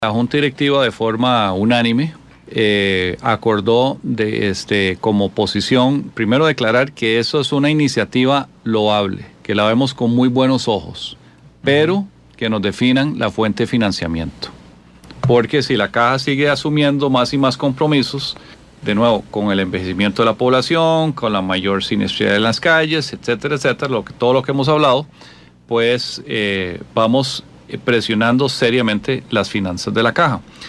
La Junta Directiva de forma unánime acordó como posición, primero declarar que eso es una iniciativa loable, que la vemos con muy buenos ojos, pero que nos definan la fuente de financiamiento. Porque si la Caja sigue asumiendo más y más compromisos, de nuevo, con el envejecimiento de la población, con la mayor siniestralidad en las calles, etcétera, etcétera, todo lo que hemos hablado, pues vamos presionando seriamente las finanzas de la Caja.